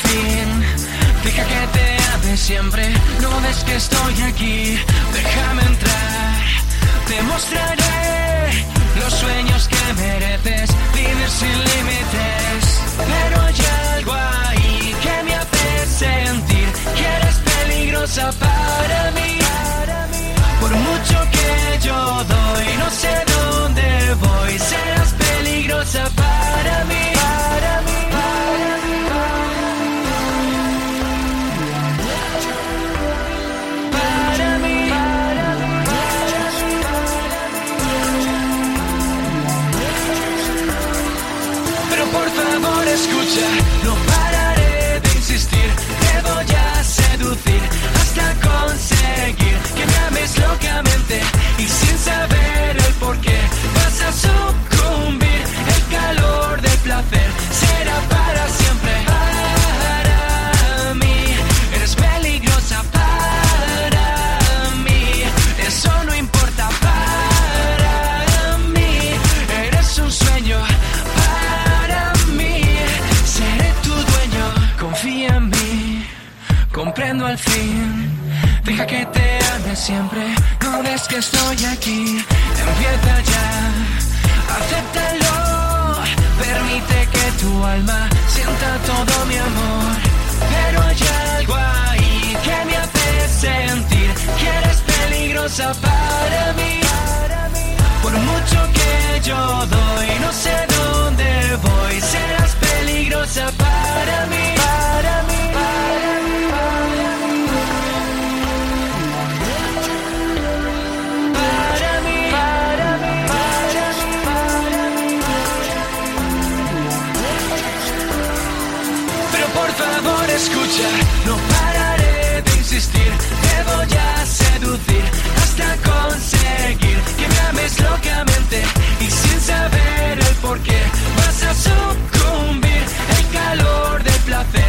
fin. Deja que te ame siempre, no ves que estoy aquí. Déjame entrar, te mostraré los sueños que mereces, vivir sin límites. Pero hay algo ahí que me hace sentir que eres peligrosa para mí. Por mucho que yo doy, no sé dónde voy, serás peligrosa para mí. Por favor escucha, no pararé de insistir, te voy a seducir hasta conseguir que me ames locamente y sin saber el porqué vas a sucumbir. El calor del placer será para siempre. Para mí eres peligrosa, para mí eso no importa. Para mí eres un sueño. Confía en mí, comprendo al fin. Deja que te ame siempre, no ves que estoy aquí. Empieza ya, acéptalo. Permite que tu alma sienta todo mi amor. Pero hay algo ahí que me hace sentir que eres peligrosa para mí. Por mucho que yo doy, no sé dónde voy, serás peligrosa para mí. Por favor escucha, no pararé de insistir, te voy a seducir hasta conseguir que me ames locamente y sin saber el porqué vas a sucumbir. El calor del placer